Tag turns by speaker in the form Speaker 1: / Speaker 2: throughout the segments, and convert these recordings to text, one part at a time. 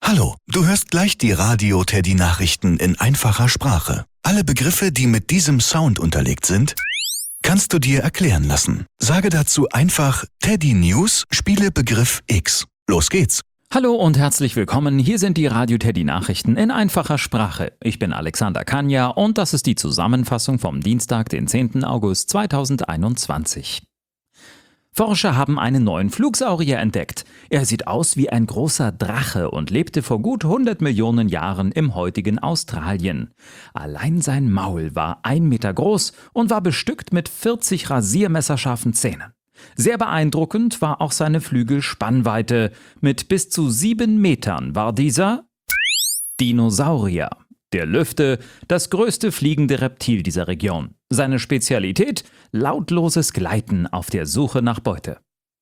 Speaker 1: Hallo, du hörst gleich die Radio-Teddy-Nachrichten in einfacher Sprache. Alle Begriffe, die mit diesem Sound unterlegt sind, kannst du dir erklären lassen. Sage dazu einfach Teddy News, spiele Begriff X. Los geht's!
Speaker 2: Hallo und herzlich willkommen, hier sind die Radio-Teddy-Nachrichten in einfacher Sprache. Ich bin Alexander Kania und das ist die Zusammenfassung vom Dienstag, den 10. August 2021. Forscher haben einen neuen Flugsaurier entdeckt. Er sieht aus wie ein großer Drache und lebte vor gut 100 Millionen Jahren im heutigen Australien. Allein sein Maul war 1 Meter groß und war bestückt mit 40 rasiermesserscharfen Zähnen. Sehr beeindruckend war auch seine Flügelspannweite. Mit bis zu 7 Metern war dieser Dinosaurier. Der Lüfte, das größte fliegende Reptil dieser Region. Seine Spezialität? Lautloses Gleiten auf der Suche nach Beute.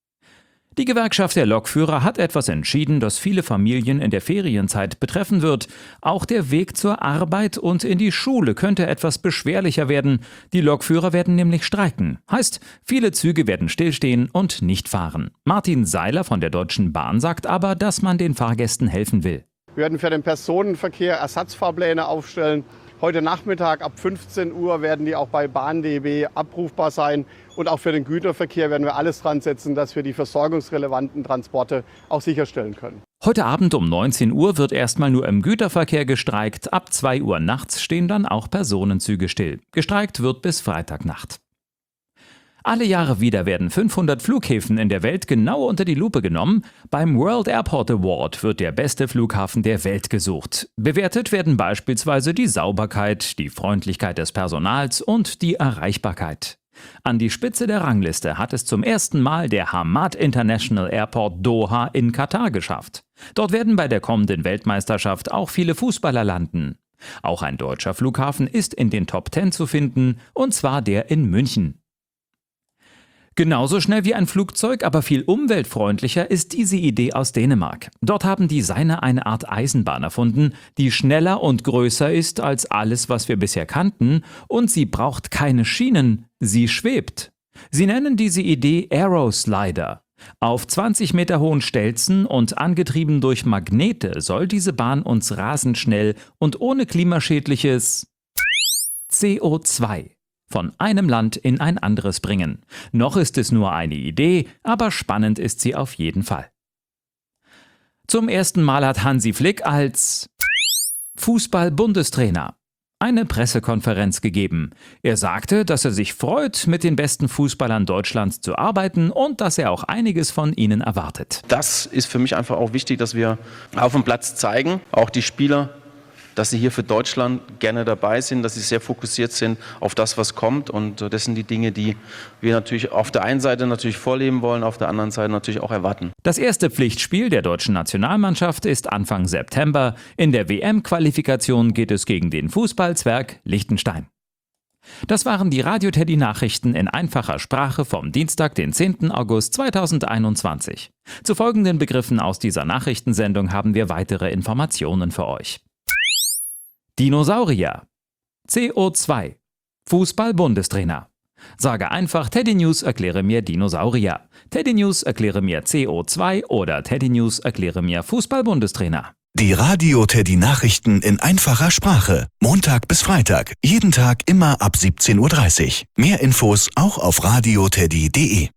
Speaker 2: Die Gewerkschaft der Lokführer hat etwas entschieden, das viele Familien in der Ferienzeit betreffen wird. Auch der Weg zur Arbeit und in die Schule könnte etwas beschwerlicher werden. Die Lokführer werden nämlich streiken. Heißt, viele Züge werden stillstehen und nicht fahren. Martin Seiler von der Deutschen Bahn sagt aber, dass man den Fahrgästen helfen will.
Speaker 3: Wir werden für den Personenverkehr Ersatzfahrpläne aufstellen. Heute Nachmittag ab 15 Uhr werden die auch bei Bahn.db abrufbar sein. Und auch für den Güterverkehr werden wir alles dran setzen, dass wir die versorgungsrelevanten Transporte auch sicherstellen können.
Speaker 2: Heute Abend um 19 Uhr wird erstmal nur im Güterverkehr gestreikt. Ab 2 Uhr nachts stehen dann auch Personenzüge still. Gestreikt wird bis Freitagnacht. Alle Jahre wieder werden 500 Flughäfen in der Welt genau unter die Lupe genommen. Beim World Airport Award wird der beste Flughafen der Welt gesucht. Bewertet werden beispielsweise die Sauberkeit, die Freundlichkeit des Personals und die Erreichbarkeit. An die Spitze der Rangliste hat es zum ersten Mal der Hamad International Airport Doha in Katar geschafft. Dort werden bei der kommenden Weltmeisterschaft auch viele Fußballer landen. Auch ein deutscher Flughafen ist in den Top 10 zu finden, und zwar der in München. Genauso schnell wie ein Flugzeug, aber viel umweltfreundlicher ist diese Idee aus Dänemark. Dort haben Designer eine Art Eisenbahn erfunden, die schneller und größer ist als alles, was wir bisher kannten, und sie braucht keine Schienen, sie schwebt. Sie nennen diese Idee Aeroslider. Auf 20 Meter hohen Stelzen und angetrieben durch Magnete soll diese Bahn uns rasend schnell und ohne klimaschädliches CO2 von einem Land in ein anderes bringen. Noch ist es nur eine Idee, aber spannend ist sie auf jeden Fall. Zum ersten Mal hat Hansi Flick als Fußball-Bundestrainer eine Pressekonferenz gegeben. Er sagte, dass er sich freut, mit den besten Fußballern Deutschlands zu arbeiten und dass er auch einiges von ihnen erwartet.
Speaker 4: Das ist für mich einfach auch wichtig, dass wir auf dem Platz zeigen, auch die Spieler, dass sie hier für Deutschland gerne dabei sind, dass sie sehr fokussiert sind auf das, was kommt. Und das sind die Dinge, die wir natürlich auf der einen Seite natürlich vorleben wollen, auf der anderen Seite natürlich auch erwarten.
Speaker 2: Das erste Pflichtspiel der deutschen Nationalmannschaft ist Anfang September. In der WM-Qualifikation geht es gegen den Fußballzwerg Liechtenstein. Das waren die Radio-Teddy-Nachrichten in einfacher Sprache vom Dienstag, den 10. August 2021. Zu folgenden Begriffen aus dieser Nachrichtensendung haben wir weitere Informationen für euch. Dinosaurier, CO2, Fußball-Bundestrainer. Sage einfach Teddy News erkläre mir Dinosaurier, Teddy News erkläre mir CO2 oder Teddy News erkläre mir Fußball-Bundestrainer.
Speaker 1: Die Radio-Teddy-Nachrichten in einfacher Sprache. Montag bis Freitag. Jeden Tag immer ab 17:30 Uhr. Mehr Infos auch auf radioteddy.de.